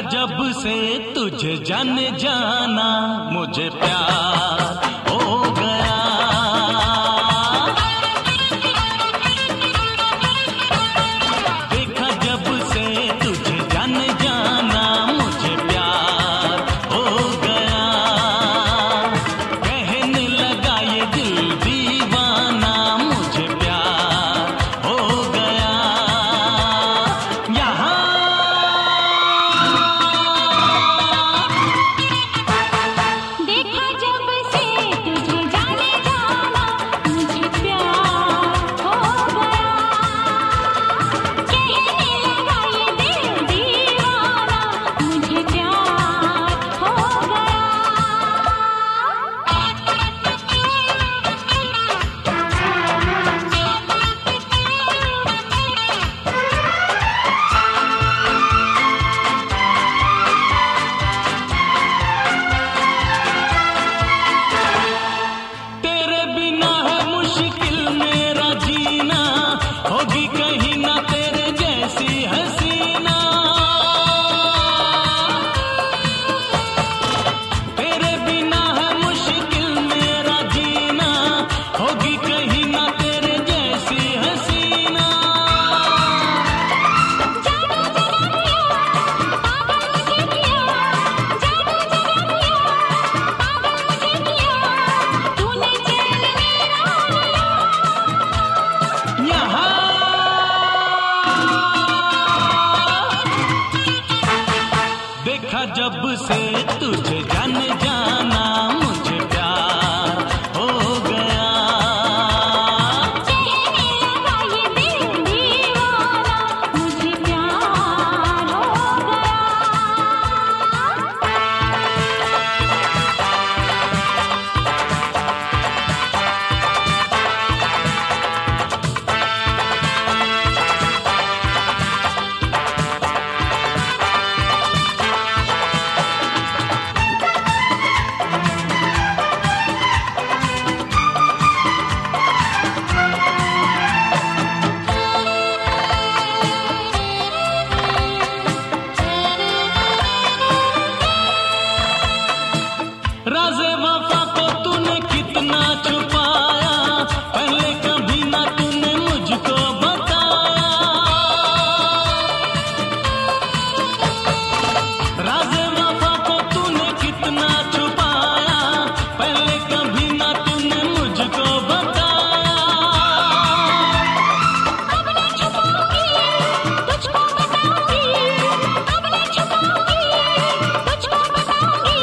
जब से तुझे जाने जाना मुझे प्यार हो गया। देखा जब से तुझे जाने जाना मुझे प्यार हो गया। कहने लगा ये दिल दीवाना मुझे प्यार हो गया। यहाँ देखा जब से तुझे जाने जाना मुझे प्यार हो गया। कहने लगा ये दिल दीवाना मुझे प्यार हो गया। राज़े वफ़ा को तूने कितना छुपाया, पहले कभी ना तूने मुझको बताया। राज़े वफ़ा को तूने कितना छुपाया, पहले कभी ना तूने मुझको बताया। अब ना छुपाऊंगी तुझको बताऊंगी, अब ना छुपाऊंगी तुझको बताऊंगी।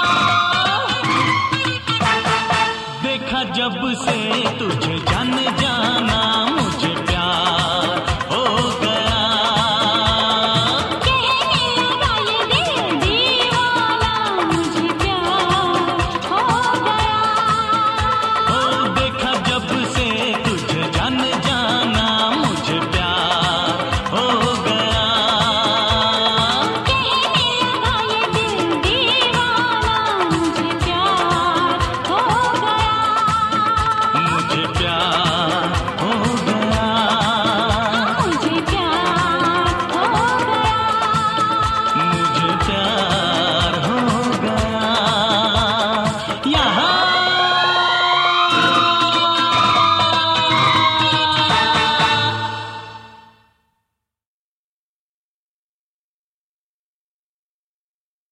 देखा जब से तुझे जाने जा